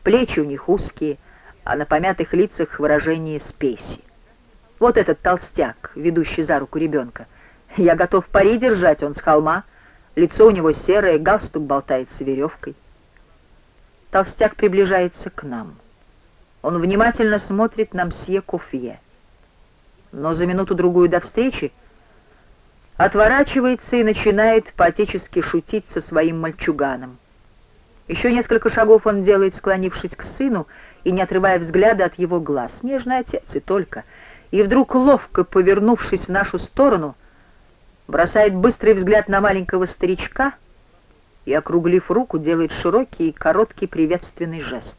плечи у них узкие, а на помятых лицах выражение спеси. Вот этот толстяк, ведущий за руку ребенка. Я готов пари держать, он с холма, лицо у него серое, галстук болтается веревкой. Толстяк приближается к нам. Он внимательно смотрит на мсье Кофье. Но за минуту-другую до встречи отворачивается и начинает по-отечески шутить со своим мальчуганом. Еще несколько шагов он делает, склонившись к сыну и не отрывая взгляда от его глаз. Нежный отец и только. И вдруг, ловко повернувшись в нашу сторону, бросает быстрый взгляд на маленького старичка и, округлив руку, делает широкий и короткий приветственный жест.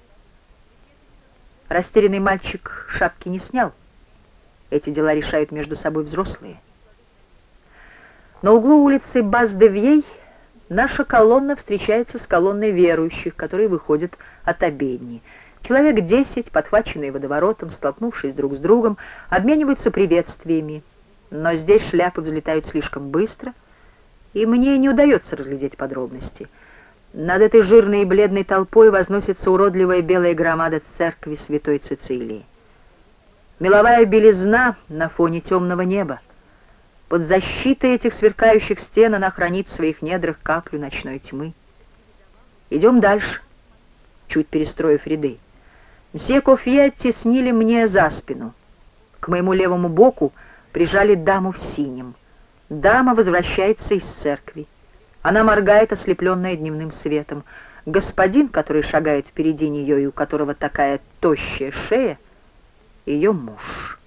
Растерянный мальчик шапки не снял. Эти дела решают между собой взрослые. На углу улицы Баз-де-Вьей наша колонна встречается с колонной верующих, которые выходят от обедни. Человек 10, подхваченные водоворотом, столкнувшись друг с другом, обмениваются приветствиями. Но здесь шляпы взлетают слишком быстро, и мне не удается разглядеть подробности. Над этой жирной и бледной толпой возносится уродливая белая громада церкви Святой Цицилии. Меловая белизна на фоне темного неба. Под защитой этих сверкающих стен она хранит в своих недрах каплю ночной тьмы. Идем дальше, чуть перестроив ряды. Мсье Кофье оттеснили мне за спину. К моему левому боку прижали даму в синем. Дама возвращается из церкви. Она моргает, ослепленная дневным светом. Господин, который шагает впереди нее и у которого такая тощая шея, ее муж.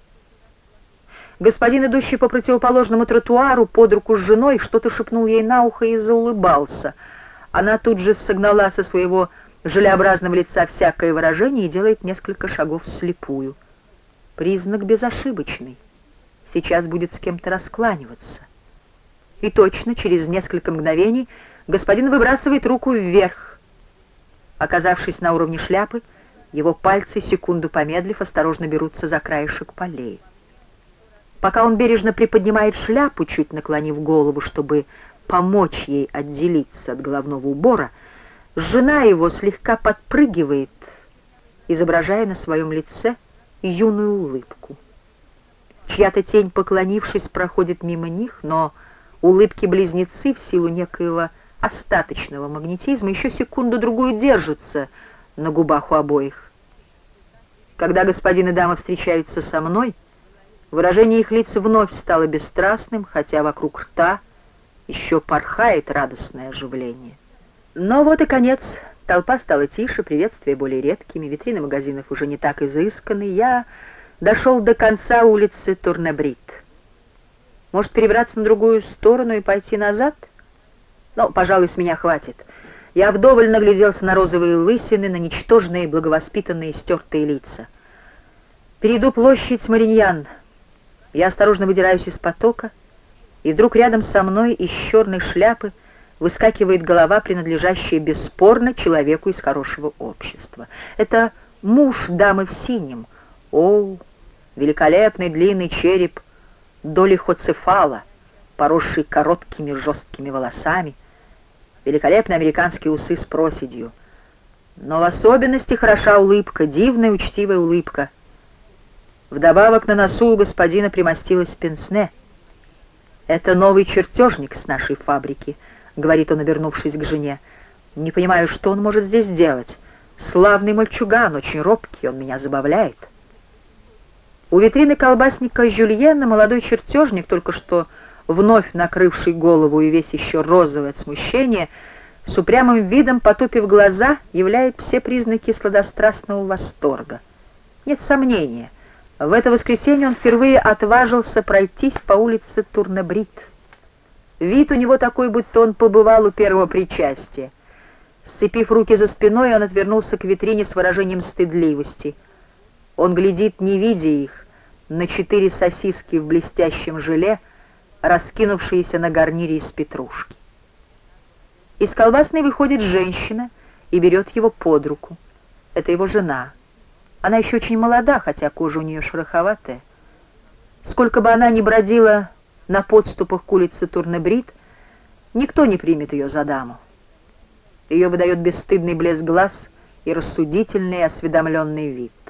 Господин, идущий по противоположному тротуару под руку с женой, что-то шепнул ей на ухо и заулыбался. Она тут же согнала со своего желеобразного лица всякое выражение и делает несколько шагов вслепую. Признак безошибочный. Сейчас будет с кем-то раскланиваться. И точно, через несколько мгновений господин выбрасывает руку вверх. Оказавшись на уровне шляпы, его пальцы, секунду помедлив, осторожно берутся за краешек полей. Пока он бережно приподнимает шляпу, чуть наклонив голову, чтобы помочь ей отделиться от головного убора, жена его слегка подпрыгивает, изображая на своем лице юную улыбку. Чья-то тень, поклонившись, проходит мимо них, но улыбки-близнецы в силу некоего остаточного магнетизма еще секунду-другую держатся на губах у обоих. Когда господин и дама встречаются со мной, выражение их лиц вновь стало бесстрастным, хотя вокруг рта еще порхает радостное оживление. Но вот и конец. Толпа стала тише, приветствия более редкими, витрины магазинов уже не так изысканы. Я дошел до конца улицы Турнебрид. Может, перебраться на другую сторону и пойти назад? Но, пожалуй, с меня хватит. Я вдоволь нагляделся на розовые лысины, на ничтожные, благовоспитанные, стертые лица. Перейду площадь Мариньян. Я осторожно выдираюсь из потока, и вдруг рядом со мной из черной шляпы выскакивает голова, принадлежащая бесспорно человеку из хорошего общества. Это муж дамы в синем. О, великолепный длинный череп долихоцефала, поросший короткими жесткими волосами, великолепные американские усы с проседью. Но в особенности хороша улыбка, дивная учтивая улыбка. Вдобавок на носу у господина примостилась пенсне. «Это новый чертежник с нашей фабрики», — говорит он, обернувшись к жене. «Не понимаю, что он может здесь делать. Славный мальчуган, очень робкий, он меня забавляет». У витрины колбасника Жюльена молодой чертежник, только что вновь накрывший голову и весь еще розовый от смущения, с упрямым видом, потупив глаза, являет все признаки сладострастного восторга. Нет сомнения, в это воскресенье он впервые отважился пройтись по улице Турнебрид. Вид у него такой, будто он побывал у первого причастия. Сцепив руки за спиной, он отвернулся к витрине с выражением стыдливости. Он глядит, не видя их, на 4 сосиски в блестящем желе, раскинувшиеся на гарнире из петрушки. Из колбасной выходит женщина и берет его под руку. Это его жена. Она еще очень молода, хотя кожа у нее шероховатая. Сколько бы она ни бродила на подступах к улице Турнебрид, никто не примет ее за даму. Ее выдает бесстыдный блеск глаз и рассудительный и осведомленный вид.